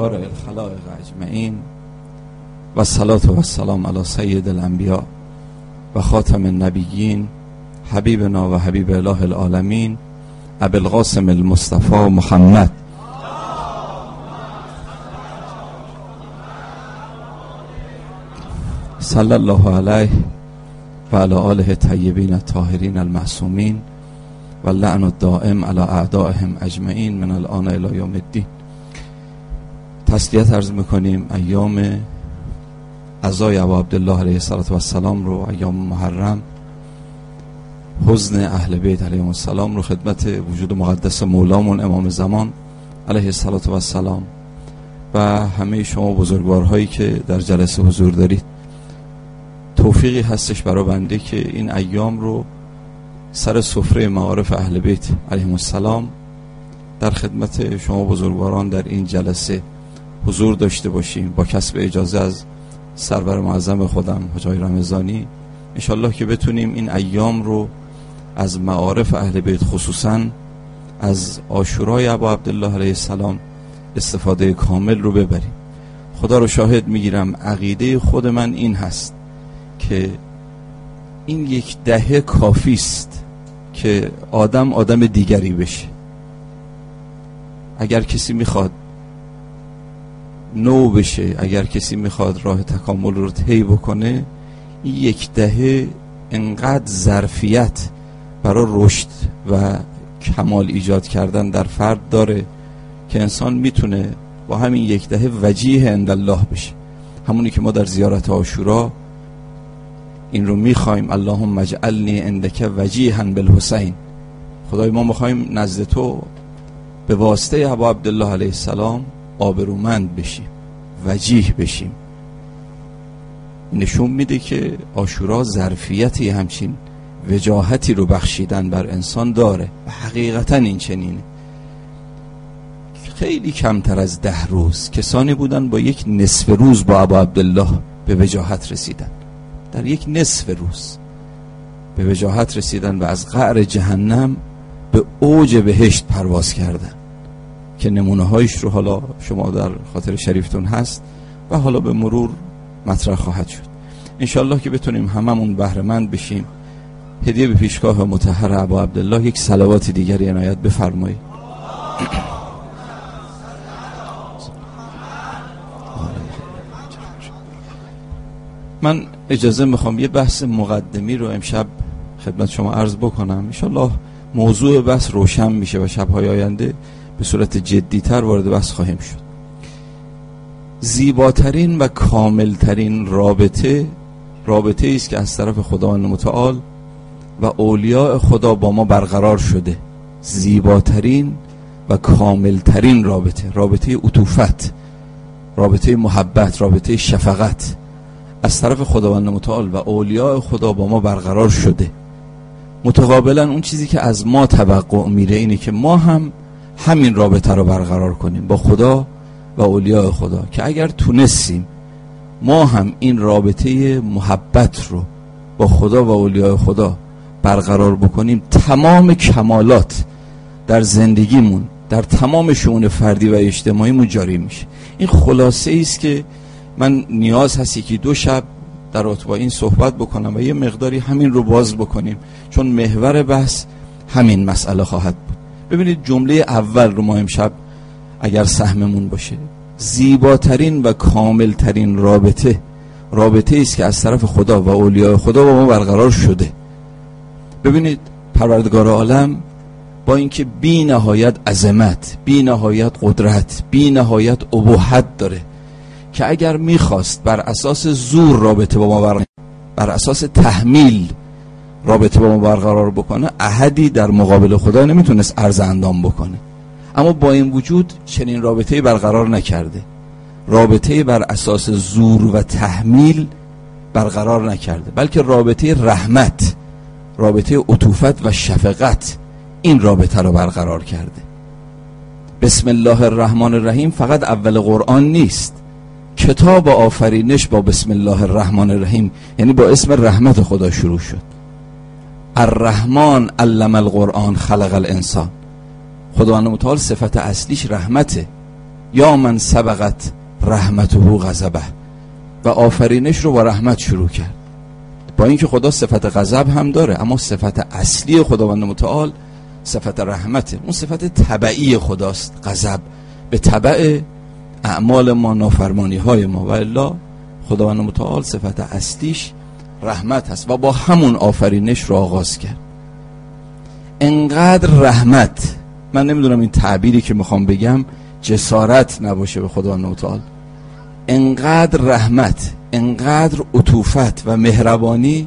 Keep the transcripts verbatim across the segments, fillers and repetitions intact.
بارئ الخلائق اجمعین و الصلاة و السلام علی سید الانبیاء و خاتم النبیین حبیبنا و حبیب اله العالمین ابی القاسم المصطفى محمد صلی الله علیه و علی آله الطیبین الطاهرین المعصومین و لعن الدائم علی اعدائهم اجمعین من الان الی یوم الدین. تسلیت عرض میکنیم ایام عزای ابا عبدالله علیه السلام رو، ایام محرم، حزن اهل بیت علیهم السلام رو خدمت وجود مقدس مولامون امام زمان علیه السلام و همه شما بزرگوارهایی که در جلسه حضور دارید. توفیقی هستش برای بنده که این ایام رو سر سفره معارف اهل بیت علیهم السلام در خدمت شما بزرگواران در این جلسه حضور داشته باشیم با کسب اجازه از سرور معظم خودم حاج آقای رمضانی. انشالله که بتونیم این ایام رو از معارف اهل بیت، خصوصا از عاشورای ابا عبدالله علیه السلام، استفاده کامل رو ببریم. خدا رو شاهد میگیرم عقیده خود من این هست که این یک دهه کافی است که آدم آدم دیگری بشه. اگر کسی میخواد نو بشه، اگر کسی میخواد راه تکامل رو طی بکنه، این یک دهه انقدر ظرفیت برای رشد و کمال ایجاد کردن در فرد داره که انسان میتونه با همین یک دهه وجیه عند الله بشه. همونی که ما در زیارت عاشورا این رو میخوایم، اللهم اجعلنی عندک وجیها بالحسین. خدای ما میخوایم نزد تو به واسطه ابا عبدالله علیه السلام آبرومند بشیم، وجیه بشیم. نشون میده که عاشورا ظرفیتی همچین وجاهتی رو بخشیدن بر انسان داره و حقیقتا این چنینه. خیلی کمتر از ده روز کسانی بودن با یک نصف روز با ابا عبدالله به وجاهت رسیدن، در یک نصف روز به وجاهت رسیدن و از قعر جهنم به اوج بهشت پرواز کردن که نمونه هایش رو حالا شما در خاطر شریفتون هست و حالا به مرور مطرح خواهد شد. انشالله که بتونیم هممون بهره مند بشیم. هدیه به پیشگاه مطهر ابا عبدالله یک صلوات دیگری عنایت بفرمایید. من اجازه میخوام یه بحث مقدمی رو امشب خدمت شما عرض بکنم. انشالله موضوع بحث روشن میشه و شبهای آینده به صورت جدیتر وارد بحث خواهیم شد. زیباترین و کاملترین رابطه رابطه ایست که از طرف خداوند متعال و اولیاء خدا با ما برقرار شده. زیباترین و کاملترین رابطه، رابطه عطوفت، رابطه محبت، رابطه شفقت از طرف خداوند متعال و اولیاء خدا با ما برقرار شده. متقابلا اون چیزی که از ما توقع میره اینه که ما هم همین رابطه رو برقرار کنیم با خدا و اولیاء خدا، که اگر تونستیم ما هم این رابطه محبت رو با خدا و اولیاء خدا برقرار بکنیم، تمام کمالات در زندگیمون، در تمام شؤون فردی و اجتماعیمون جاری میشه. این خلاصه است که من نیاز هستی که دو شب در رابطه با این صحبت بکنم و یه مقداری همین رو باز بکنیم، چون محور بحث همین مسئله خواهد بود. ببینید جمله اول رو ما امشب اگر سهممون باشه، زیباترین و کاملترین رابطه رابطه است که از طرف خدا و اولیاء خدا با ما برقرار شده. ببینید پروردگار عالم با اینکه بی نهایت عظمت، بی نهایت قدرت، بی نهایت ابوحت داره که اگر میخواست بر اساس زور رابطه با ما برقرار، بر اساس تحمیل رابطه با ما برقرار بکنه، احدی در مقابل خدا نمیتونست عرض اندام بکنه. اما با این وجود چنین رابطه‌ای برقرار نکرده. رابطه‌ای بر اساس زور و تحمیل برقرار نکرده، بلکه رابطه رحمت، رابطه عطوفت و شفقت، این رابطه رو برقرار کرده. بسم الله الرحمن الرحیم فقط اول قرآن نیست. کتاب آفرینش با بسم الله الرحمن الرحیم، یعنی با اسم رحمت خدا شروع شد. الرحمن علم القرآن خلق الانسان. خداوند متعال صفت اصلیش رحمته. یا من سبقت رحمته غضبه، و آفرینش رو با رحمت شروع کرد. با اینکه خدا صفت غضب هم داره، اما صفت اصلی خداوند متعال صفت رحمته. اون صفت تبعی خداست غضب، به تبع اعمال ما، نافرمانی های ما. و الا خداوند متعال صفت اصلیش رحمت هست و با همون آفرینش رو آغاز کرد. انقدر رحمت، من نمیدونم این تعبیری که میخوام بگم جسارت نباشه به خداوند متعال، انقدر رحمت، انقدر عطوفت و مهربانی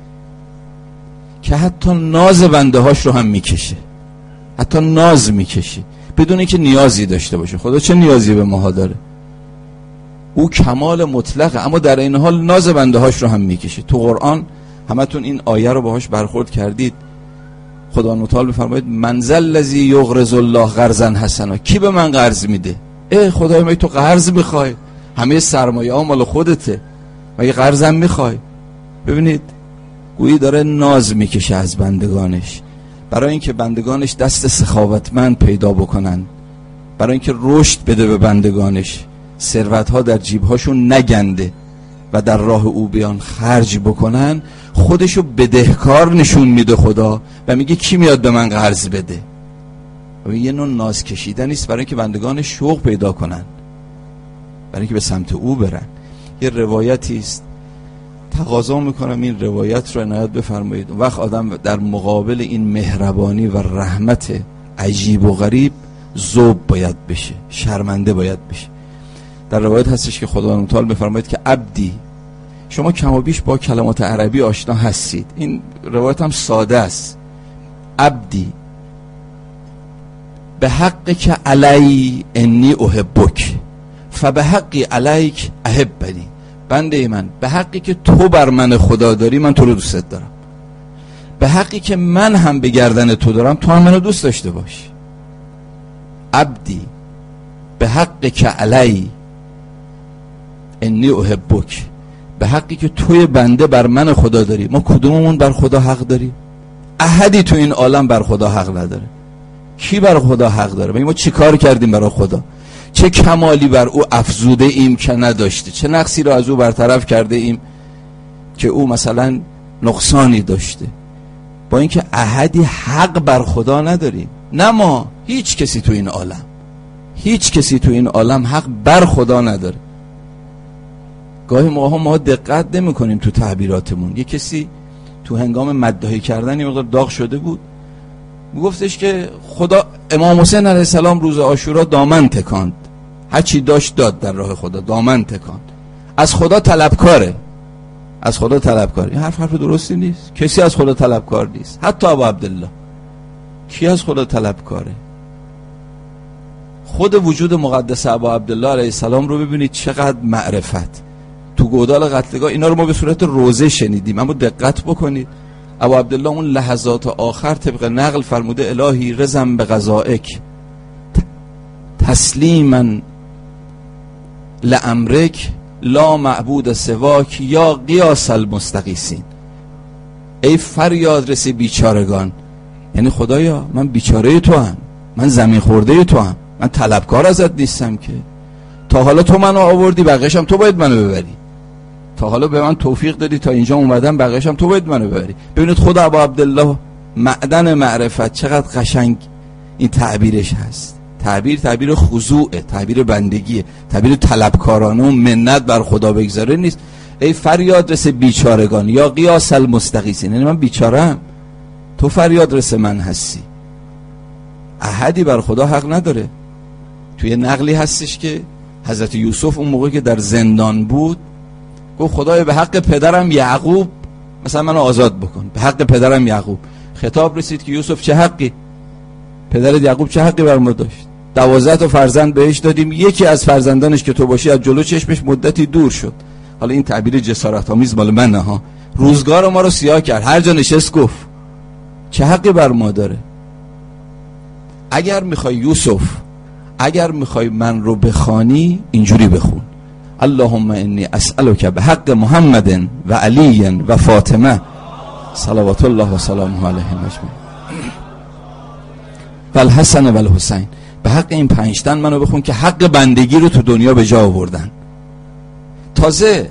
که حتی ناز بنده هاش رو هم میکشه، حتی ناز میکشه بدون اینکه نیازی داشته باشه. خدا چه نیازی به ماها داره؟ او کمال مطلقه، اما در این حال ناز بنده هاش رو هم میکشه. تو قرآن همتون این آیه رو باهاش برخورد کردید. خدا متعال بفرمایید من ذا الذی یقرض الله قرضا حسنا، کی به من قرض میده؟ ای خدای من تو قرض میخوای؟ همه سرمایه ها مال خودته، مگه قرضم میخوای؟ ببینید گویی داره ناز میکشه از بندگانش، برای اینکه بندگانش دست سخاوتمند پیدا بکنن، برای اینکه رشد بده به بندگانش، ثروت ها در جیب هاشون نگنده و در راه او بیان خرج بکنن. خودشو بدهکار نشون میده خدا و میگه کی میاد به من قرض بده؟ و یه نوع ناز کشیدن است برای اینکه بندگان شوق پیدا کنن، برای اینکه به سمت او برن. یه روایتی است، تقاضا میکنم این روایت رو عنایت بفرمایید. وقت آدم در مقابل این مهربانی و رحمت عجیب و غریب ذوب باید بشه، شرمنده باید بشه. در روایت هستش که خداوند متعال بفرمایید که عبدی، شما کم و بیش با کلمات عربی آشنا هستید، این روایت هم ساده است. عبدی به حق که علی انی احبک فبه حقی علیک احبنی، بنده من به حقی که تو بر من خدا داری من تو رو دوست دارم، به حقی که من هم به گردن تو دارم تو هم منو دوست داشته باش. عبدی به حق که علی انی احبک، به حقی که توی بنده بر من خدا داری. ما کدوممون بر خدا حق داریم؟ احدی تو این عالم بر خدا حق نداره. کی بر خدا حق داره؟ ما چی کار کردیم برای خدا؟ چه کمالی بر او افزوده ایم که نداشته؟ چه نقصی رو از او برطرف کرده ایم که او مثلا نقصانی داشته؟ با اینکه احدی حق بر خدا نداریم، نه ما، هیچ کسی تو این عالم، هیچ کسی تو این عالم حق بر خدا نداره. گاهی موقع ما دقت نمی کنیم تو تعبیراتمون. یه کسی تو هنگام مداحی کردن یه مقدار داغ شده بود، میگفتش که خدا امام حسین علیه السلام روز عاشورا دامن تکاند، هر چی داشت داد در راه خدا، دامن تکاند، از خدا طلبکاره، از خدا طلبکاره. این حرف حرف درستی نیست. کسی از خدا طلبکار نیست، حتی ابو عبدالله. کی از خدا طلبکاره؟ خود وجود مقدس ابو عبدالله علیه السلام رو ببینید چقدر معرفت. تو گودال قتلگاه اینا رو ما به صورت روزه شنیدیم، اما دقت بکنید ابو عبدالله اون لحظات آخر طبق نقل فرموده الهی رزم به قضائک تسلیما لامرک لا معبود سواک یا قیاس المستقیسین. ای فریاد رس بیچارگان، یعنی خدایا من بیچاره تو هم، من زمین خورده تو هم، من طلبکار ازت نیستم که. تا حالا تو منو آوردی، بقیه‌ش هم تو باید منو ببری. تا حالا به من توفیق دادی تا اینجا اومدم، بقیه‌ش هم تو باید منو ببری. ببینید خود ابو عبدالله معدن معرفت، چقدر قشنگ این تعبیرش هست. تعبیر تعبیر خضوعه، تعبیر بندگیه، تعبیر طلبکارانه و منت بر خدا بگذاره نیست. ای فریاد رس بیچارگان یا قیاس المستغیثین، یعنی من بیچاره‌ام، تو فریاد رس من هستی. احدی بر خدا حق نداره. توی نقلی هستش که حضرت یوسف اون موقع که در زندان بود گفت خدای به حق پدرم یعقوب مثلا منو آزاد بکن، به حق پدرم یعقوب. خطاب رسید که یوسف چه حقی؟ پدرت یعقوب چه حقی بر ما داشت؟ دوازده تا فرزند بهش دادیم، یکی از فرزندانش که تو باشی از جلو چشمش مدتی دور شد. حالا این تعبیر جسارت آمیز مال منه ها، روزگار ما رو سیاه کرد، هر جا نشست گفت چه حقی بر ما داره؟ اگر میخوای یوسف، اگر میخوای من رو بخوانی اینجوری بخون اللهم انی اسألک به حق محمد و علی و فاطمه صلوات الله و سلامه علیهم اجمعین و الحسن و الحسین. به حق این پنج تن منو بخون که حق بندگی رو تو دنیا به جا آوردن. تازه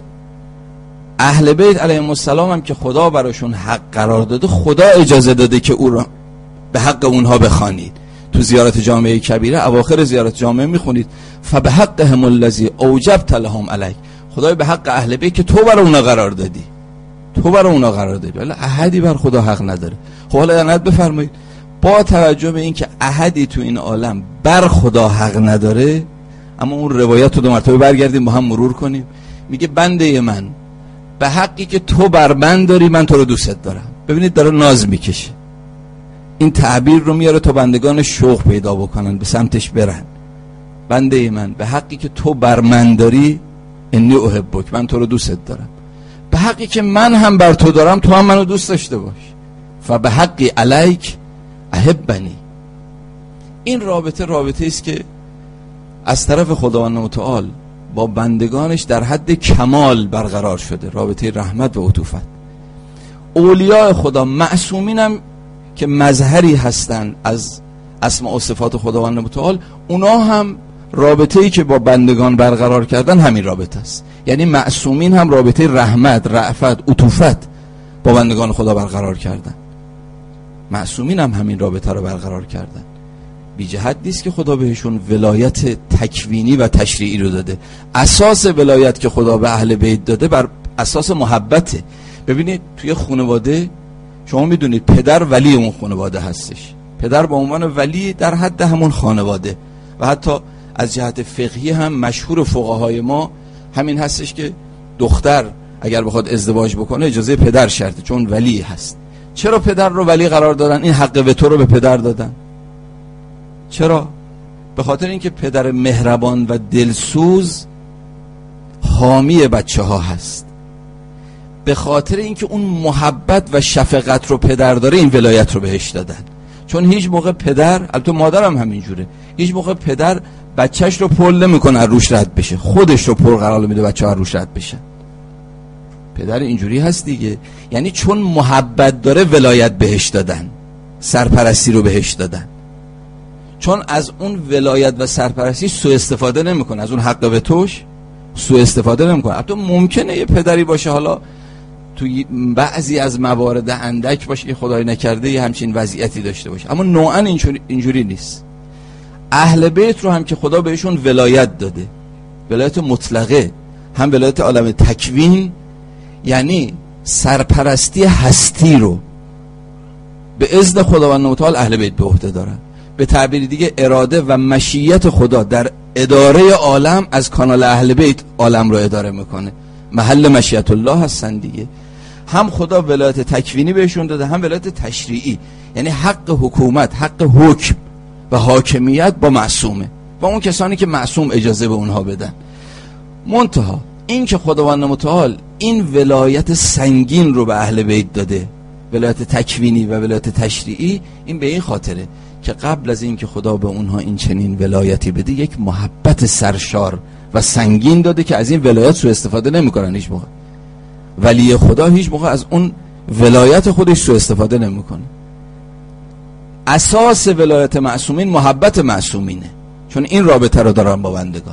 اهل بیت علیهم السلام هم که خدا براشون حق قرار داده، خدا اجازه داده که او رو به حق اونها بخوانید. تو زیارت جامعه کبیره اواخر زیارت جامعه میخونید فبحقهم الذی اوجبت لهم علیک، خدای به حق اهل بیت که تو برای اونا قرار دادی، تو برای اونا قرار دادی، ولی احدی بر خدا حق نداره. خب حالا عنایت بفرمایید، با توجه به این که احدی تو این عالم بر خدا حق نداره، اما اون روایت رو دو مرتبه برگردیم با هم مرور کنیم، میگه بنده من به حقی که تو بر من داری من تو رو دوست دارم. ببینید داره ناز میکشه، این تعبیر رو میاره تا بندگان شوق پیدا بکنن، به سمتش برن. بنده من به حقی که تو بر من داری انی احبک، من تو رو دوست دارم. به حقی که من هم بر تو دارم تو هم منو دوست داشته باش. فبه حقی علیک احبنی. این رابطه رابطه است که از طرف خداوند متعال با بندگانش در حد کمال برقرار شده، رابطه رحمت و عطوفت. اولیاء خدا معصومین هم که مظهری هستن از اسماء و صفات خداوند متعال، اونا هم رابطه‌ای که با بندگان برقرار کردن همین رابطه است. یعنی معصومین هم رابطه رحمت، رأفت، عطوفت با بندگان خدا برقرار کردن. معصومین هم همین رابطه رو برقرار کردن. بی جهت نیست که خدا بهشون ولایت تکوینی و تشریعی رو داده. اساس ولایت که خدا به اهل بیت داده بر اساس محبته. ببینید توی خانواده شما میدونید پدر ولی اون خانواده هستش، پدر به عنوان ولی در حد همون خانواده، و حتی از جهت فقهی هم مشهور فقهای ما همین هستش که دختر اگر بخواد ازدواج بکنه اجازه پدر شرطه، چون ولی هست. چرا پدر رو ولی قرار دادن؟ این حق وتو رو به پدر دادن. چرا؟ به خاطر اینکه پدر مهربان و دلسوز حامی بچه ها هست، به خاطر اینکه اون محبت و شفقت رو پدر داره این ولایت رو بهش دادن. چون هیچ موقع پدر، البته مادرم همینجوره، هیچ موقع پدر بچهش رو پر نمیکنه روش رد بشه، خودش رو پر قرار میده بچه ها روش رد بشه. پدر اینجوری هست دیگه، یعنی چون محبت داره ولایت بهش دادن، سرپرستی رو بهش دادن، چون از اون ولایت و سرپرستی سوء استفاده نمیکنه، از اون حق به توش سوء استفاده نمیکنه. البته ممکنه یه پدری باشه حالا توی بعضی از موارد اندک باشه که خدای نکرده یه همچین وضعیتی داشته باشه، اما نوعا اینجوری, اینجوری نیست. اهل بیت رو هم که خدا بهشون ولایت داده، ولایت مطلقه، هم ولایت عالم تکوین، یعنی سرپرستی هستی رو به اذن خداوند متعال اهل بیت به عهده دارن. به تعبیر دیگه اراده و مشیت خدا در اداره عالم از کانال اهل بیت عالم رو اداره میکنه، محل مشیت الله هستن دیگه. هم خدا ولایت تکوینی بهشون داده، هم ولایت تشریعی، یعنی حق حکومت، حق حکم و حاکمیت با معصومه، با اون کسانی که معصوم اجازه به اونها بدن. منتها این که خداوند متعال این ولایت سنگین رو به اهل بیت داده، ولایت تکوینی و ولایت تشریعی، این به این خاطره که قبل از این که خدا به اونها این چنین ولایتی بده یک محبت سرشار و سنگین داده که از این ولایت سوء استفاده نمیکنن. هیچ موقع ولی خدا هیچ موقع از اون ولایت خودش سوء استفاده نمیکنه. اساس ولایت معصومین محبت معصومینه، چون این رابطه رو دارن با بندگان.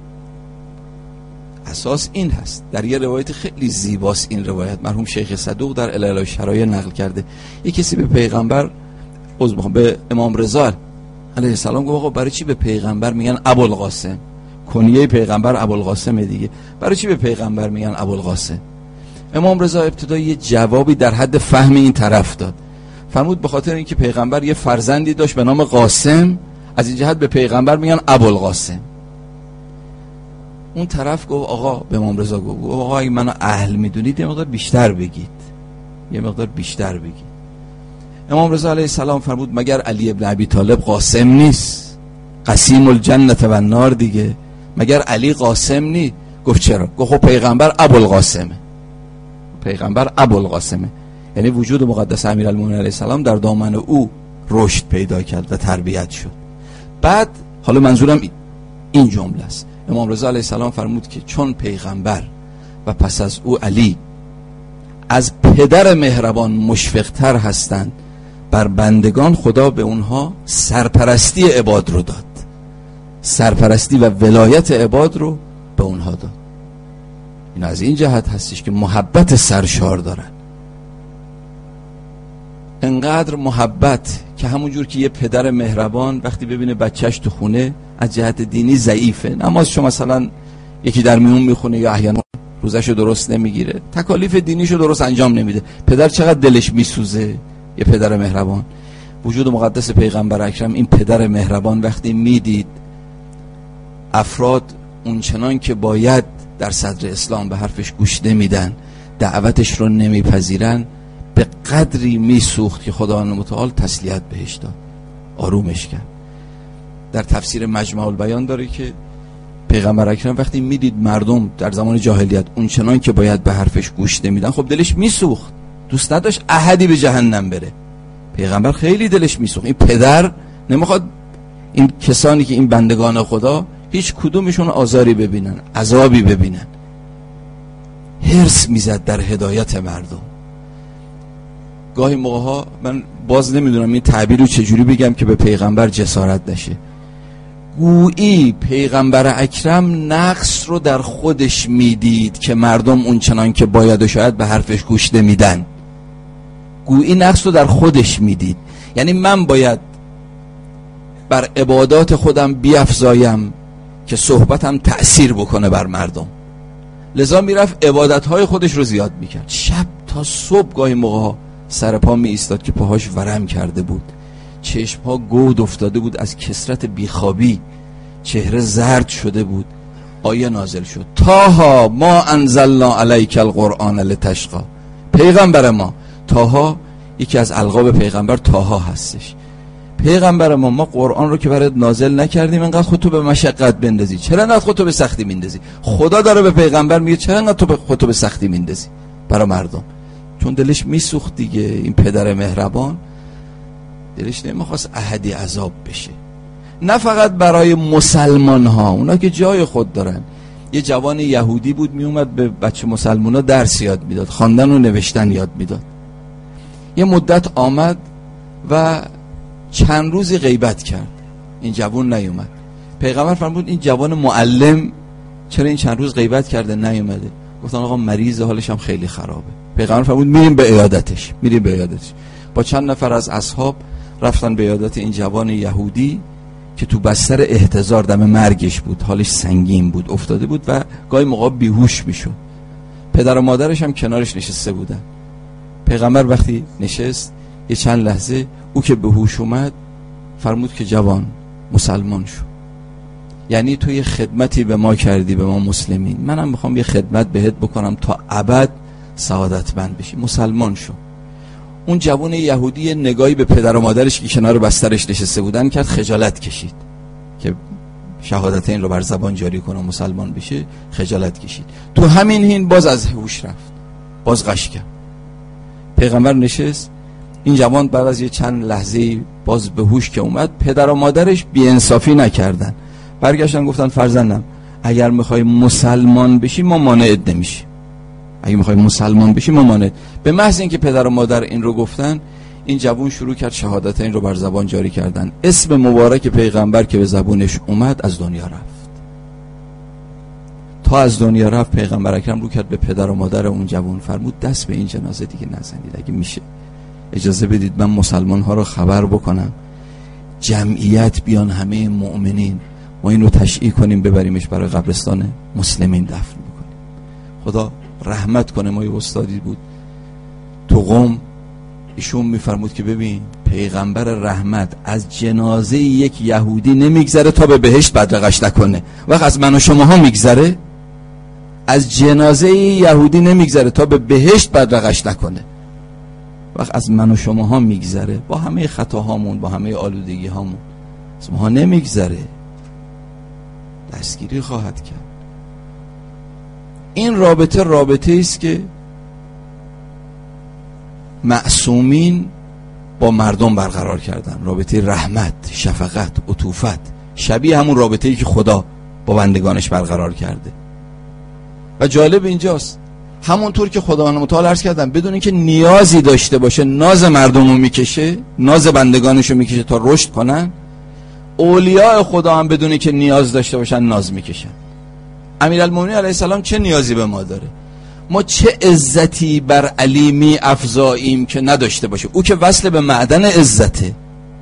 اساس این هست. در یه روایت خیلی زیباست این روایت، مرحوم شیخ صدوق در علل الشرایع نقل کرده. یک کسی به پیغمبر عذر میخوام به امام رضا علیه السلام گفت آقا برای چی به پیغمبر میگن ابوالقاسم؟ کنیه پیغمبر ابوالقاسم دیگه، برای چی به پیغمبر میگن ابوالقاسم؟ امام رضا ابتدا یه جوابی در حد فهم این طرف داد. فرمود به خاطر اینکه پیغمبر یه فرزندی داشت به نام قاسم، از این جهت به پیغمبر میگن ابوالقاسم. اون طرف گفت آقا، به امام رضا گفت آقا اگه منو اهل میدونید یه مقدار بیشتر بگید، یه مقدار بیشتر بگید. امام رضا علیه السلام فرمود مگر علی ابن ابی طالب قاسم نیست؟ قسیم الجنت و النار دیگه، مگر علی قاسم نی؟ گفت چرا؟ گفت خب پیغمبر ابوالقاسمه، پیغمبر ابوالقاسمه، یعنی وجود مقدس امیرالمومنین علیه السلام در دامن او رشد پیدا کرد و تربیت شد. بعد حالا منظورم این جمله است، امام رضا علیه السلام فرمود که چون پیغمبر و پس از او علی از پدر مهربان مشفقتر هستند بر بندگان، خدا به اونها سرپرستی عباد رو داد. سرپرستی و ولایت عباد رو به اونها داد. این از این جهت هستش که محبت سرشار دارن، انقدر محبت که همونجور که یه پدر مهربان وقتی ببینه بچهش تو خونه از جهت دینی ضعیفه، نمازشو مثلا یکی در میون میخونه یا احیانا روزشو درست نمیگیره، تکالیف دینیشو درست انجام نمیده، پدر چقدر دلش میسوزه. یه پدر مهربان، وجود مقدس پیغمبر اکرم این پدر مهربان وقتی میدید افراد اونچنان که باید در صدر اسلام به حرفش گوش نمیدن، دعوتش رو نمیپذیرن، به قدری میسوخت که خداوند متعال تسلیت بهش داد، آرومش کرد. در تفسیر مجمع البیان داره که پیغمبر اکرم وقتی میدید مردم در زمان جاهلیت اونچنان که باید به حرفش گوش نمیدن، خب دلش میسوخت، دوست نداشت احدی به جهنم بره. پیغمبر خیلی دلش میسوخت. این پدر نمیخواد این کسانی که این بندگان خدا هیچ کدومشون آزاری ببینن، عذابی ببینن. حرص میزد در هدایت مردم. گاهی موقع ها من باز نمیدونم این تعبیر رو چجوری بگم که به پیغمبر جسارت نشه، گویی پیغمبر اکرم نقص رو در خودش میدید که مردم اون چنان که باید و شاید به حرفش گوش نمیدن. گویی نقص رو در خودش میدید، یعنی من باید بر عبادات خودم بیفزایم که صحبتم تأثیر بکنه بر مردم. لذا میرفت عبادتهای خودش رو زیاد میکرد، شب تا صبح گاهی موقع ها سر پا می ایستاد که پاهاش ورم کرده بود، چشمها گود افتاده بود از کثرت بیخوابی، چهره زرد شده بود. آیه نازل شد طه ما انزلنا علیک القرآن لتشقی. پیغمبر ما، طه یکی از القاب پیغمبر طه هستش، پیغمبر ما ما قرآن رو که برات نازل نکردیم انقدر خودتو به مشقت بندازی، چرا انقدر خودتو به سختی میندازی؟ خدا داره به پیغمبر میگه چرا انقدر تو خودتو به سختی میندازی برای مردم؟ چون دلش میسوخت دیگه. این پدر مهربان دلش نمیخواست احدی عذاب بشه، نه فقط برای مسلمان ها، اونا که جای خود دارن. یه جوان یهودی بود میومد به بچه مسلمان ها درس یاد میداد، خواندن و نوشتن یاد میداد. یه مدت آمد و چند روزی غیبت کرد، این جوان نیومد. پیغمبر فرمود این جوان معلم چرا این چند روز غیبت کرده نیومده؟ گفتن آقا مریض، حالش هم خیلی خرابه. پیغمبر فرمود میریم به عیادتش. میریم به عیادتش. با چند نفر از اصحاب رفتن به عیادت این جوان یهودی که تو بستر احتضار دم مرگش بود، حالش سنگین بود، افتاده بود و گاهی موقع بیهوش میشد. پدر و مادرش هم کنارش نشسته بودن. پیغمبر وقتی نشست یه چند لحظه او که به هوش اومد فرمود که جوان مسلمان شو، یعنی تو یه خدمتی به ما کردی، به ما مسلمین، منم میخوام یه خدمت بهت بکنم تا ابد سعادتمند بشی، مسلمان شو. اون جوان یهودی نگاهی به پدر و مادرش که کنار بسترش نشسته بودن کرد، خجالت کشید که شهادتین رو بر زبان جاری کنه مسلمان بشه، خجالت کشید. تو همین حین باز از هوش رفت، باز غش کرد. پیغمبر نشست، این جوان بعد از یه چند لحظه باز به هوش که اومد، پدر و مادرش بی‌انصافی نکردن، برگشتن گفتن فرزندم اگر میخوای مسلمان بشی ما مانعت نمیشیم، اگه میخوای مسلمان بشی ما مانعت. به محض اینکه پدر و مادر این رو گفتن، این جوان شروع کرد شهادتین رو بر زبان جاری کردن. اسم مبارک پیغمبر که به زبونش اومد از دنیا رفت. تا از دنیا رفت پیغمبر اکرم رو کرد به پدر و مادر اون جوان، فرمود دست به این جنازه دیگه نزنید، اگه میشه اجازه بدید من مسلمان ها رو خبر بکنم، جمعیت بیان همه مؤمنین ما این رو تشییع کنیم ببریمش برای قبرستان مسلمین دفن بکنیم. خدا رحمت کنه. ما یه استادی بود تو قم، ایشون میفرمود که ببین پیغمبر رحمت از جنازه یک یهودی نمیگذره تا به بهشت بدرقش نکنه، وقت از من و شماها میگذره، از جنازه یهودی نمیگذره تا به بهشت بدرقش نکنه، وقت از من و شماها میگذره، با همه خطاهامون، با همه آلودگی هامون از ماها نمیگذره، دستگیری خواهد کرد. این رابطه رابطه است که معصومین با مردم برقرار کردن، رابطه رحمت، شفقت، عطوفت، شبیه همون رابطه‌ای که خدا با بندگانش برقرار کرده. و جالب اینجاست همونطور که خداوند متعال عرض کردم بدون اینکه نیازی داشته باشه ناز مردم رو میکشه، ناز بندگانش رو میکشه تا رشد کنن، اولیاء خدا هم بدونه که نیاز داشته باشن ناز میکشن. امیرالمومنین علیه السلام چه نیازی به ما داره؟ ما چه عزتی بر علی می افزاییم که نداشته باشه؟ او که وصل به معدن عزته،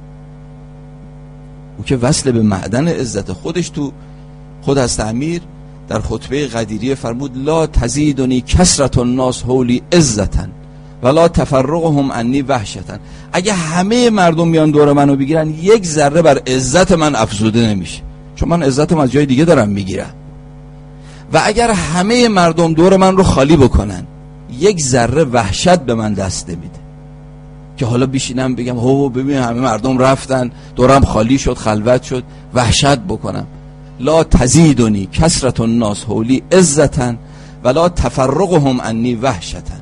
او که وصل به معدن عزته. خودش تو خود از امیر در خطبه غدیریه فرمود لا تزیدنی کثرت الناس حولی عزتن ولا تفرقهم عنی وحشتن. اگه همه مردم بیان دور منو بگیرن یک ذره بر عزت من افزوده نمیشه، چون من عزتم از جای دیگه دارم میگیرم. و اگر همه مردم دور من رو خالی بکنن یک ذره وحشت به من دست نمیده که حالا بشینم بگم هو ببین همه مردم رفتن دورم خالی شد خلوت شد وحشت بکنم. لا تزیدنی کثرت الناس حولی عزتن ولا تفرقهم عنی وحشتن.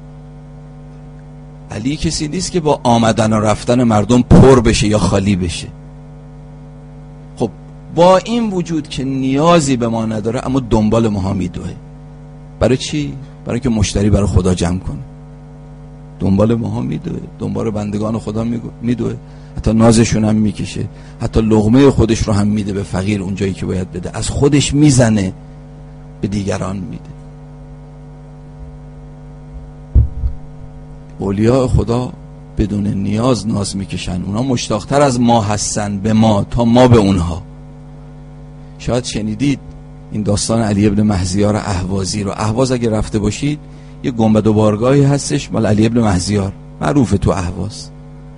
علی کسی نیست که با آمدن و رفتن مردم پر بشه یا خالی بشه. خب با این وجود که نیازی به ما نداره اما دنبال ماها میدوه. برای چی؟ برای که مشتری برای خدا جمع کنه. دنبال ماها میدوه، دنبال بندگان خدا میدوه، حتی نازشون هم میکشه، حتی لقمه خودش رو هم میده به فقیر اونجایی که باید بده، از خودش میزنه به دیگران میده. اولیاء خدا بدون نیاز ناز میکشن، اونا مشتاقتر از ما هستن به ما تا ما به اونها. شاید شنیدید این داستان علی ابن مهزیار اهوازی رو. اهواز اگه رفته باشید یه گنبد و بارگاهی هستش مال علی ابن مهزیار، معروفه تو اهواز.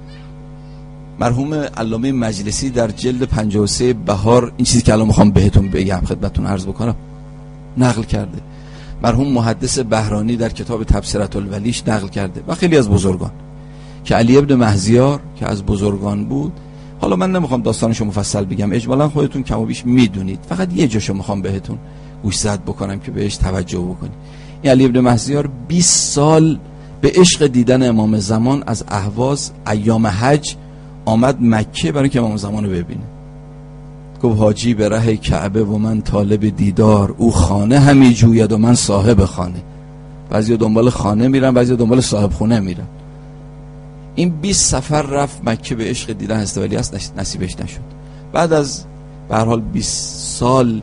مرحوم علامه مجلسی در جلد پنجاه و سه بهار این چیزی که الان میخوام بهتون بگم خدمتتون عرض بکنم نقل کرده. مرحوم محدث بهرانی در کتاب تبصرة الولیش نقل کرده و خیلی از بزرگان که علی ابن مهزیار که از بزرگان بود. حالا من نمیخوام داستانشو مفصل بگم، اجمالا خودتون کم و بیش میدونید، فقط یه جاشو میخوام بهتون گوشزد بکنم که بهش توجه بکنید. این علی ابن مهزیار بیست سال به عشق دیدن امام زمان از اهواز ایام حج آمد مکه برای که امام زمان رو ببینه. گفت حاجی به ره کعبه و من طالب دیدار، او خانه همی جوید و من صاحب خانه. بعضی دنبال خانه میرن، بعضی دنبال صاحب خونه میرن. این بیست سفر رفت مکه به عشق دیدن حضرت ولی است، نصیبش نشد. بعد از به هر حال بیست سال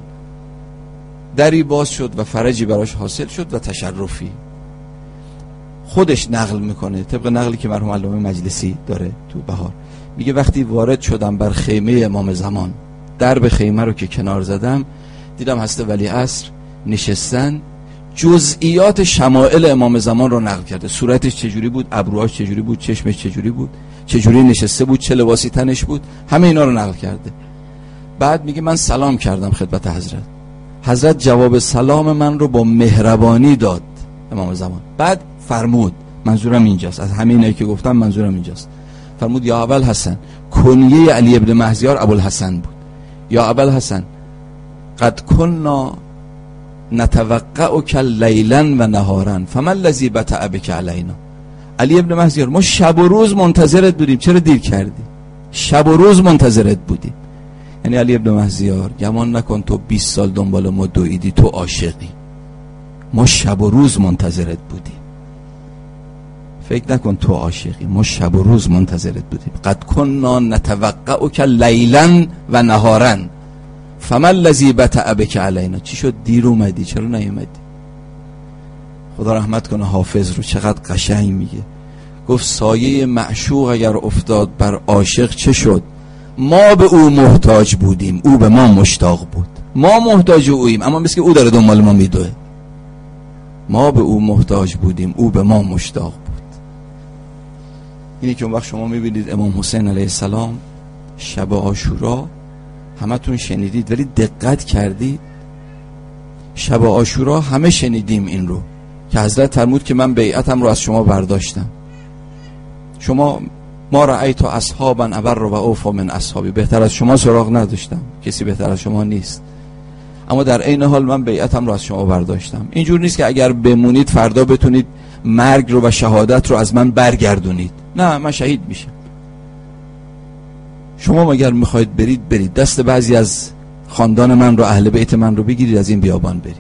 دری باز شد و فرجی براش حاصل شد و تشرفی. خودش نقل میکنه طبق نقلی که مرحوم علامه مجلسی داره تو بهار، میگه وقتی وارد شدم بر خیمه امام زمان، درب خیمه رو که کنار زدم دیدم حضرت ولی عصر نشستن، جزئیات شمائل امام زمان رو نقل کرده. صورتش چجوری بود، ابروهاش چجوری بود، چشمش چجوری بود، چجوری نشسته بود، چه لباسی تنش بود، همه اینا رو نقل کرده. بعد میگه من سلام کردم خدمت حضرت، حضرت جواب سلام من رو با مهربانی داد امام زمان. بعد فرمود، منظورم اینجاست، از همه اینایی که گفتم منظورم اینجاست، فرمود یا ابوالحسن حسن، کنیه علی ابن مهزیار ابوالحسن بود، یا ابوالحسن قد کنا نتوقعک لیلا و نهارا فما الذی بطأ بک علینا. علی ابن مهزیار ما شب و روز منتظرت بودیم، چرا دیر کردی؟ شب و روز منتظرت بودیم. یعنی علی ابن مهزیار گمان نکن تو بیست سال دنبال ما دویدی تو عاشقی، ما شب و روز منتظرت بودیم. فکر نکن تو عاشقی، ما شب و روز منتظرت بودیم. قد کنا نتوقعک لیلا و نهارا فما الذی بطأ بک علینا. چی شد دیر اومدی، چرا نیومدی؟ خدا رحمت کنه حافظ رو، چقدر قشنگ میگه. گفت سایه معشوق اگر افتاد بر عاشق چه شد؟ ما به او محتاج بودیم، او به ما مشتاق بود. ما محتاج اوییم اما مثل که او داره دنبال ما میدوه. ما به او محتاج بودیم، او به ما مشتاق بود. اینی که اون وقت شما میبینید امام حسین علیه السلام شب عاشورا، همتون شنیدید ولی دقت کردید؟ شب عاشورا همه شنیدیم این رو که حضرت فرمود که من بیعتم رو از شما برداشتم. شما ما رأیت اصحابا ابر و اوفا من اصحابی، بهتر از شما سراغ نداشتم، کسی بهتر از شما نیست، اما در عین حال من بیعتم رو از شما برداشتم. اینجور نیست که اگر بمونید فردا بتونید مرگ رو و شهادت رو از من برگردونید. نه، من شهید میشم. شما اگر میخواید برید برید، دست بعضی از خاندان من رو، اهل بیت من رو بگیرید، از این بیابان برید.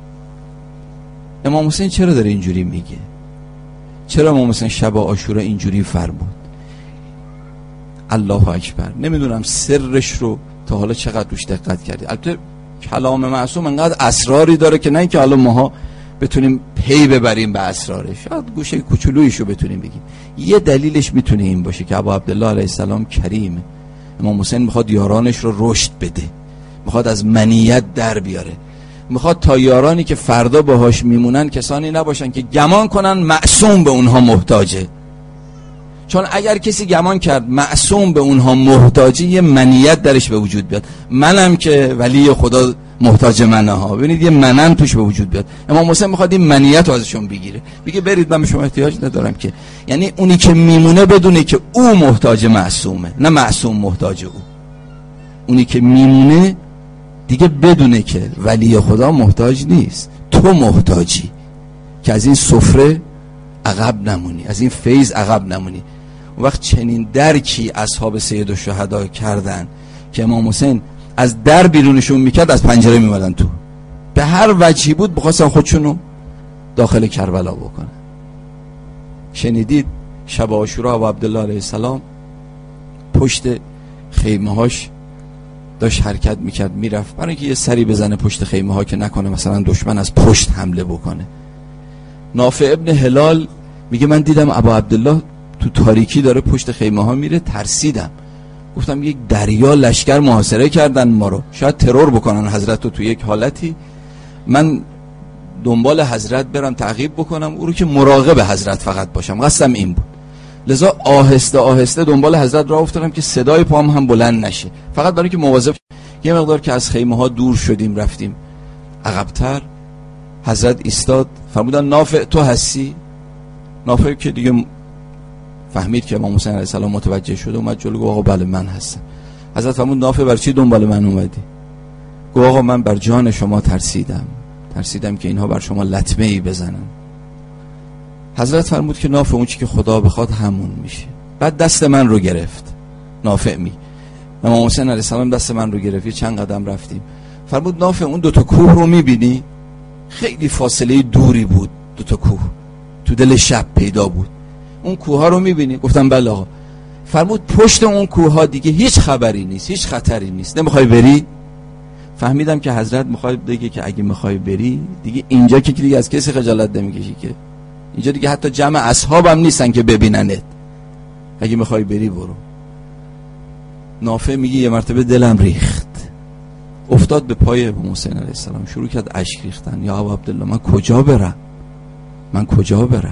امام حسین چرا داره اینجوری میگه؟ چرا امام حسین شب عاشورا اینجوری فرمود؟ الله اکبر. نمیدونم سرش رو تا حالا چقدر روش دقت کردی. البته کلام معصوم انقدر اسراری داره که نه اینکه حالا ماها بتونیم پی ببریم به اسرارش، شاید گوشه کوچولویشو بتونیم بگیم. یه دلیلش میتونه این باشه که ابا عبدالله علیه السلام کریمه. امام حسین میخواد یارانش رو رشد بده، میخواد از منیت در بیاره، میخواد تا یارانی که فردا باهاش میمونن کسانی نباشن که گمان کنن معصوم به اونها محتاجه. چون اگر کسی گمان کرد معصوم به اونها محتاجه، یه منیت درش به وجود بیاد. منم که ولی خدا محتاج منه ها، ببینید یه منم توش به وجود بیاد. امام حسین میخواد این منیت رو ازشون بگیره، بگه برید من به شما احتیاج ندارم که. یعنی اونی که میمونه بدونه که او محتاج معصومه، نه معصوم محتاج او. اونی که میمونه دیگه بدونه که ولی خدا محتاج نیست، تو محتاجی که از این سفره عقب نمونی، از این فیض عقب نمونی. اون وقت چنین درکی اصحاب سید الشهدا کردن که امام حسین از در بیرونشون میکرد، از پنجره میمدن تو، به هر وجهی بود بخواستن خودشونو داخل کربلا بکنن. شنیدید شب عاشورا ابو عبدالله علیه السلام پشت خیمه هاش داشت حرکت میکرد میرفت، برای اینکه یه سری بزنه پشت خیمه ها که نکنه مثلا دشمن از پشت حمله بکنه. نافع ابن هلال میگه من دیدم ابو عبدالله تو تاریکی داره پشت خیمه ها میره، ترسیدم، گفتم یک دریا لشکر محاصره کردن ما رو، شاید ترور بکنن حضرت رو تو یک حالتی، من دنبال حضرت برم تعقیب بکنم، او رو که مراقب حضرت فقط باشم، قصدم این بود. لذا آهسته آهسته دنبال حضرت راه افتادم که صدای پام هم بلند نشه، فقط برای که مواظب. یه مقدار که از خیمه ها دور شدیم رفتیم عقب‌تر، حضرت ایستاد، فرمودن نافع تو هستی؟ نافع که دیگه فهمید که امام حسین علیه السلام متوجه شده، اومد جلو، گفت آقا بله من هستم. حضرت فرمود نافع بر چی دنبال من اومدی؟ گفت آقا من بر جان شما ترسیدم، ترسیدم که اینها بر شما لطمه ای بزنن. حضرت فرمود که نافع اون چی که خدا بخواد همون میشه. بعد دست من رو گرفت، نافع می امام حسین علیه السلام دست من رو گرفت، چند قدم رفتیم. فرمود نافع اون دو تا کوه رو میبینی؟ خیلی فاصله دوری بود، دو تا کوه تو دل شب پیدا بود. اون کوه ها رو میبینی؟ گفتم بله آقا. فرمود پشت اون کوه ها دیگه هیچ خبری نیست، هیچ خطری نیست، نمیخوای بری؟ فهمیدم که حضرت میخواد بگه که اگه میخوای بری دیگه اینجا که دیگه از کسی خجالت نمیکشی، که اینجا دیگه حتی جمع اصحابم نیستن که ببیننت، اگه میخوای بری برو. نافع میگه یه مرتبه دلم ریخت، افتاد به پای امام حسین علیه السلام، شروع کرد اشک ریختن. یا ابا عبدالله من کجا برم؟ من کجا برم؟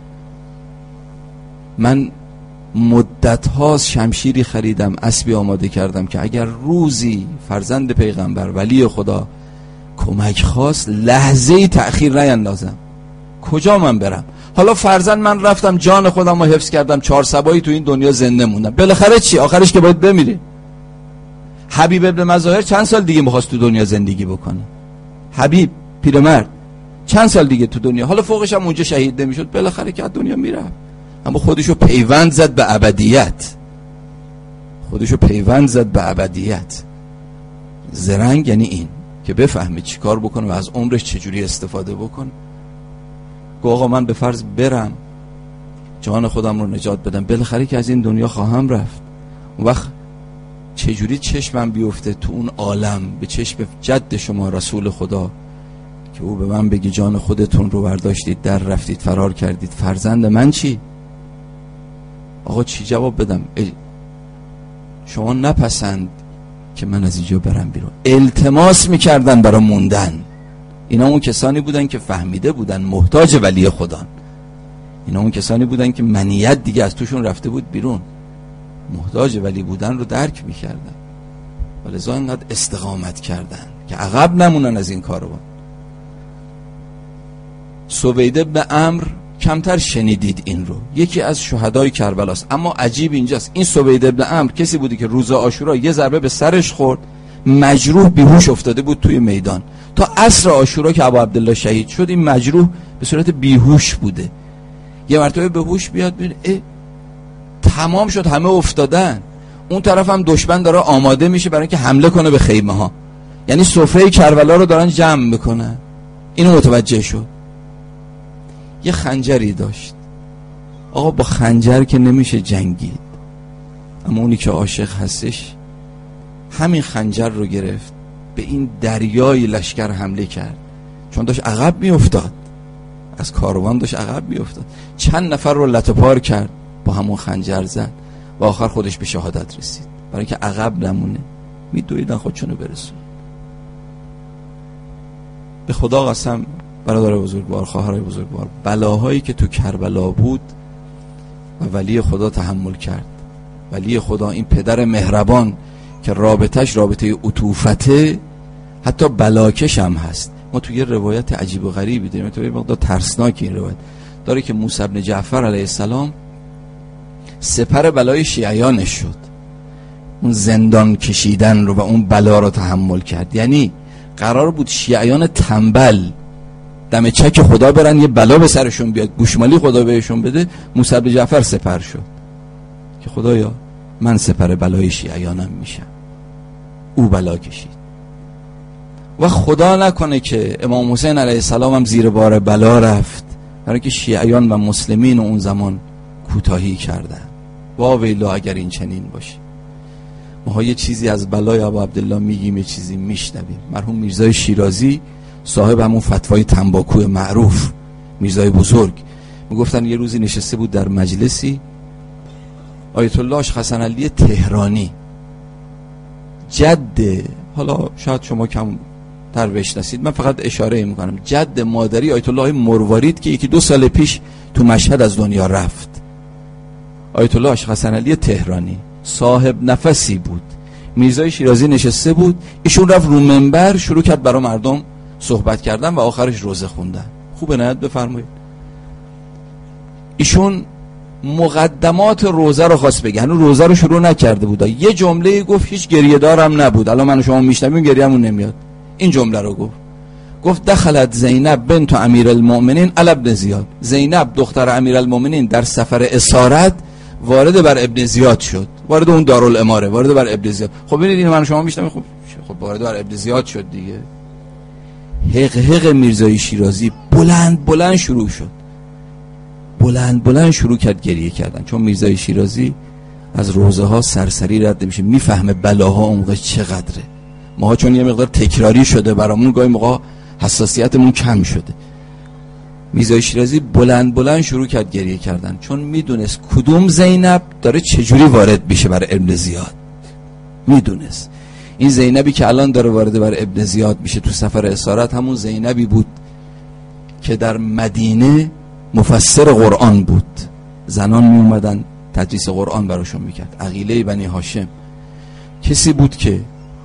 من مدت هاست شمشیری خریدم، اسبی آماده کردم که اگر روزی فرزند پیغمبر ولی خدا کمک خواست لحظه‌ای تأخیر نیندازم. کجا من برم؟ حالا فرزند من رفتم جان خودم رو حفظ کردم، چهار سبایی تو این دنیا زنده موندم، بالاخره چی؟ آخرش که باید بمیری. حبیب ابن مظاهر چند سال دیگه میخواست تو دنیا زندگی بکنه؟ حبیب پیرمرد چند سال دیگه تو دنیا، حالا فوقش هم اونجا شهید نمیشد، بالاخره که از دنیا میره، اما خودشو پیوند زد به ابدیت، خودشو پیوند زد به ابدیت. زرنگ یعنی این که بفهمه چی کار بکنه و از عمرش چجوری استفاده بکنه. گو آقا من به فرض برم جان خودم رو نجات بدم، بالاخره که از این دنیا خواهم رفت، اون وقت چجوری چشمم بیفته تو اون عالم به چشم جد شما رسول خدا که او به من بگی جان خودتون رو برداشتید در رفتید فرار کردید، فرزند من چی؟ آقا چی جواب بدم؟ شما نپسند که من از اینجا برم بیرون. التماس میکردن برای موندن. اینا اون کسانی بودن که فهمیده بودن محتاج ولی خدان، اینا اون کسانی بودن که منیت دیگه از توشون رفته بود بیرون، محتاج ولی بودن رو درک میکردن، ولذا اینقدر استقامت کردن که عقب نمونن از این کارو. سوید ابن عمرو کمتر شنیدید این رو، یکی از شهدای کربلاست، اما عجیب اینجاست این سوید ابن عمرو کسی بودی که روز عاشورا یه ضربه به سرش خورد، مجروح بیهوش افتاده بود توی میدان، تا عصر عاشورا که ابو عبدالله شهید شد این مجروح به صورت بیهوش بوده. یه مرتبه به هوش بیاد ببین اه تمام شد، همه افتادن، اون طرف هم دشمن داره آماده میشه برای اینکه حمله کنه به خیمه ها، یعنی سفره کربلا رو دارن جمع میکنن. اینو متوجه شد. یه خنجری داشت. آقا با خنجر که نمیشه جنگید، اما اونی که عاشق هستش همین خنجر رو گرفت، به این دریای لشکر حمله کرد، چون داشت عقب می افتاد، از کاروان داشت عقب می افتاد، چند نفر رو لطه پار کرد، با همون خنجر زد و آخر خودش به شهادت رسید. برای که عقب نمونه، می دویدن خودشونو برسون. به خدا قسم برادر بزرگوار، خواهرای بزرگوار، بلاهایی که تو کربلا بود و ولی خدا تحمل کرد. ولی خدا، این پدر مهربان که رابطش رابطه عطوفته، حتی بلاکش هم هست. ما توی یه روایت عجیب و غریبی داریم، توی یه مقدار ترسناک این روایت داره که موسی بن جعفر علیه السلام سپر بلای شیعیانش شد، اون زندان کشیدن رو و اون بلا رو تحمل کرد. یعنی قرار بود شیعیان تنبل دم چک خدا برن یه بلا به سرشون بیاد، گوشمالی خدا بهشون بده، موسی بن جعفر سپر شد که خدایا من سپر بلای شیعیانم میشم. او بلا کشید و خدا نکنه که امام حسین علیه السلام هم زیر بار بلا رفت، برای که شیعیان و مسلمین اون زمان کوتاهی کردن. وا ویلا اگر این چنین باشه. ما یه چیزی از بلای ابا عبدالله میگیم، یه چیزی میشنویم. مرحوم میرزای شیرازی صاحب همون فتوای تنباکو معروف، میرزای بزرگ، میگفتن یه روزی نشسته بود در مجلسی، آیت الله حسن علی تهرانی، جد، حالا شاید شما کم تر بشناسید، من فقط اشاره میکنم، جد مادری آیت الله مروارید که یکی دو سال پیش تو مشهد از دنیا رفت. آیت الله حسن علی تهرانی صاحب نفسی بود. میرزای شیرازی نشسته بود، ایشون رفت رو منبر شروع کرد برای مردم صحبت کردن و آخرش روزه خوندن. خوبه نه؟ بفرمایید. ایشون مقدمات روزه رو خواست بگه، هنوز روزه رو شروع نکرده بود، یه جمله گفت هیچ گریه دارم نبود، الان من و شما میشنویم گریه‌مون نمیاد. این جمله رو گفت، گفت دخلت زینب بنت امیرالمؤمنین علی ابن زیاد. زینب دختر امیرالمؤمنین در سفر اسارت وارد بر ابن زیاد شد، وارد اون دارالاماره، وارد بر ابن زیاد. خب ببینید این من و شما میشنویم، خب خب وارد بر ابن زیاد شد دیگه. حق حق میرزای شیرازی بلند بلند شروع شد، بلند بلند شروع کرد گریه کردن، چون میرزای شیرازی از روزه ها سرسری رد نمیشه، میفهمه بلاها اونقدر چقدره. ما چون یه مقدار تکراری شده برامون، گاهی موقع حساسیتمون کم شده. میرزای شیرازی بلند بلند شروع کرد گریه کردن، چون میدونست کدوم زینب داره چجوری وارد میشه بر ابن زیاد. میدونست این زینبی که الان داره وارد بر ابن زیاد میشه تو سفر اسارت، همون زینبی بود که در مدینه مفسر قرآن بود، زنان می اومدن تدریس قرآن براشون میکرد. عقیله بنی هاشم کسی بود که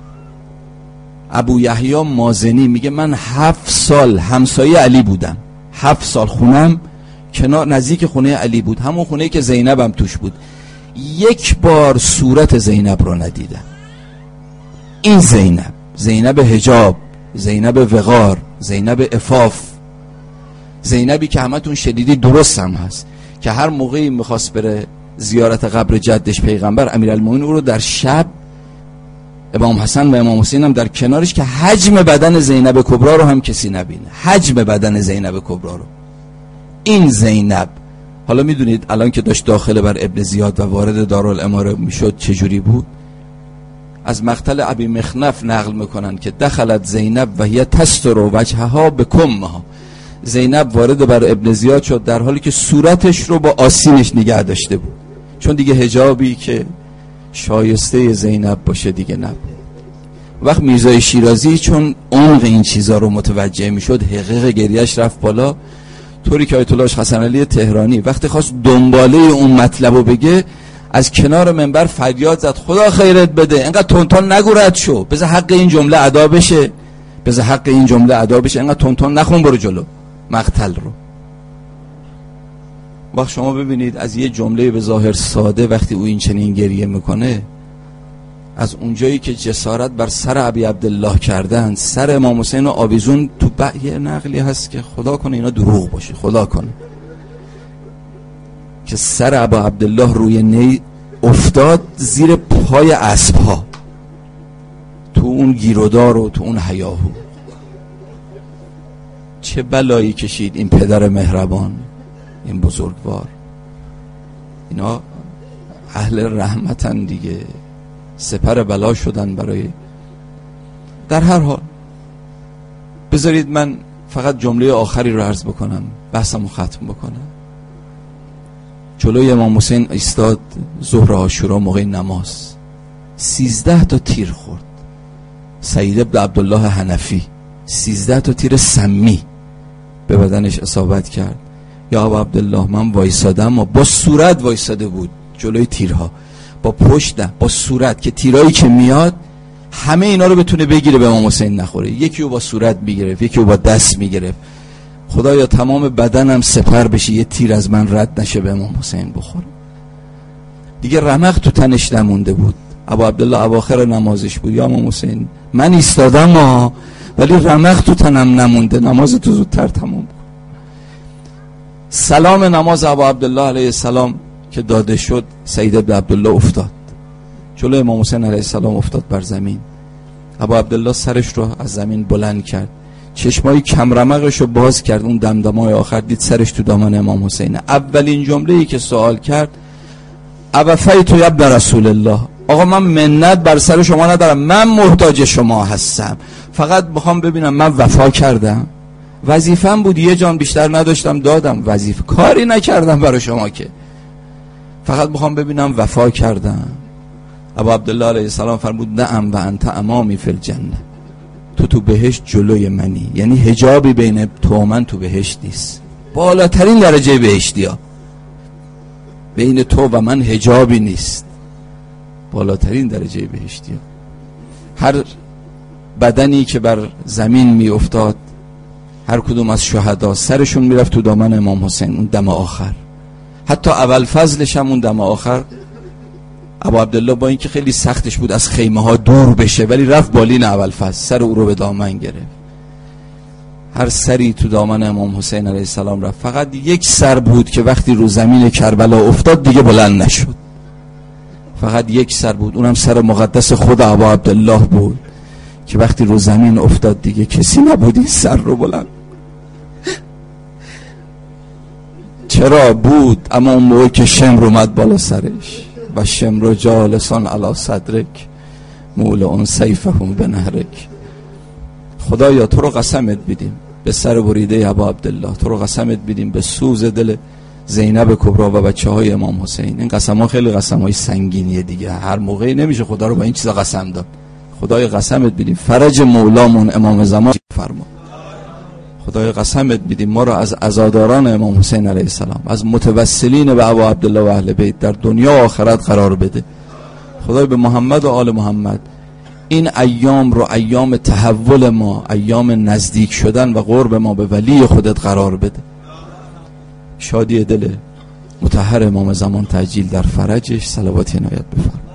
ابو یحیی مازنی میگه من هفت سال همسایه علی بودم، هفت سال خونم کنار نزدیک خونه علی بود، همون خونه که زینب هم توش بود، یک بار صورت زینب رو ندیدم. این زینب، زینب حجاب، زینب وقار، زینب عفاف، زینبی که همتون شدیدی درست هم هست که هر موقعی میخواست بره زیارت قبر جدش پیغمبر امیرالمومنین او رو در شب، امام حسن و امام حسین هم در کنارش، که حجم بدن زینب کبرا رو هم کسی نبینه، حجم بدن زینب کبرا رو. این زینب، حالا میدونید الان که داشت داخل بر ابن زیاد و وارد دارالاماره میشد چجوری بود؟ از مقتل ابی مخنف نقل میکنن که دخلت زینب و هی تستر وجهها بکمها. زینب وارد بر ابن زیاد شد در حالی که صورتش رو با آستینش نگه داشته بود، چون دیگه حجابی که شایسته زینب باشه دیگه نبود. وقت میرزای شیرازی چون عمق این چیزا رو متوجه میشد، حقیق گریهش رفت بالا، طوری که آیت الله حسن علی تهرانی وقتی خواست دنباله اون مطلب رو بگه، از کنار منبر فریاد زد خدا خیرت بده، اینقدر تونتون نگو رد شو، بذار حق این جمله ادا بشه، بذار حق این جمله ادا بشه، اینقدر تونتون نخون، برو جلو مقتل رو. وقت شما ببینید از یه جمله به ظاهر ساده وقتی او این چنین گریه میکنه، از اونجایی که جسارت بر سر ابی عبدالله کردن، سر امام حسین و آویزون، تو یه نقلی هست که خدا کنه اینا دروغ باشه، خدا کنه، که سر ابا عبدالله روی نی افتاد زیر پای اسبها تو اون گیرودار و تو اون هیاهو. چه بلایی کشید این پدر مهربان، این بزرگوار. اینا اهل رحمتن دیگه، سپر بلا شدن برای. در هر حال بذارید من فقط جمله آخری رو عرض بکنم، بحثمو ختم بکنم. جلوی امام حسین ایستاد ظهر عاشورا موقع نماز، سیزده تا تیر خورد. سعید بن عبدالله حنفی سیزده تا تیر سمی به بدنش اصابت کرد. یا ابا عبدالله من وایسادم و با صورت وایساده بود جلوی تیرها، با پشت نه، با صورت، که تیرایی که میاد همه اینا رو بتونه بگیره به امام حسین نخوره. یکی رو با صورت میگرفت، یکی رو با دست میگرفت. خدایا تمام بدنم سپر بشه یه تیر از من رد نشه به امام حسین بخوره. دیگه رمق تو تنش نمونده بود. ابا عبدالله اواخر نمازش بود. یا امام حسین من ایستادم ها، ولی رمق تو تنم نمونده، نماز تو زودتر تمام کن. سلام نماز ابا عبدالله علیه السلام که داده شد، سعید بن عبدالله افتاد جلو امام حسین علیه السلام، افتاد بر زمین. ابا عبدالله سرش رو از زمین بلند کرد، چشمای کم رمقش رو باز کرد، اون دمدمای آخر دید سرش تو دامن امام حسین. اولین جمله‌ای که سوال کرد ابفیت یا ابن رسول الله، آقا من منت بر سر شما ندارم، من محتاج شما هستم، فقط میخوام ببینم من وفا کردم، وظیفه‌م بود، یه جان بیشتر نداشتم دادم، وظیفه کاری نکردم برای شما که، فقط میخوام ببینم وفا کردم. ابا عبدالله علیه السلام فرمود نعم و انت امامی فی الجنه، تو تو بهشت جلوی منی، یعنی حجابی بین تو و من تو بهشت نیست. بالاترین درجه بهشتی ها، بین تو و من حجابی نیست، بالاترین درجه بهشتی ها. هر بدنی که بر زمین می افتاد، هر کدوم از شهدا سرشون میرفت تو دامن امام حسین اون دم آخر. حتی اول فضلش هم اون دم آخر ابا عبدالله با اینکه خیلی سختش بود از خیمه ها دور بشه، ولی رفت بالین اول فضل، سر او رو به دامن گرفت. هر سری تو دامن امام حسین علیه السلام رفت. فقط یک سر بود که وقتی رو زمین کربلا افتاد دیگه بلند نشد، فقط یک سر بود، اونم سر مقدس خود ابا عبدالله بود که وقتی رو زمین افتاد دیگه کسی نبود این سر رو بلند. چرا بود؟ اما اون موقع که شمر اومد بالا سرش، و شمر جالسان علی صدرک مولعون سیفهم بنهرک. خدایا تو رو قسمت بدیم به سر بریده ابا عبدالله، تو رو قسمت بدیم به سوز دل زینب کبرا و بچه های امام حسین. این قسم ها خیلی قسم های سنگینیه دیگه، هر موقعی نمیشه خدا رو با این چیزا قسم داد. خدای قسمت بدیم فرج مولامون امام زمان فرما. خدای قسمت بدیم ما رو از عزاداران امام حسین علیه السلام، از متوسلین به ابا عبدالله و اهل بیت در دنیا و آخرت قرار بده. خدای به محمد و آل محمد این ایام رو ایام تحول ما، ایام نزدیک شدن و قرب ما به ولی خودت قرار بده. شادی دل مطهر امام زمان تعجیل در فرجش. صلوات عنایت بفرما.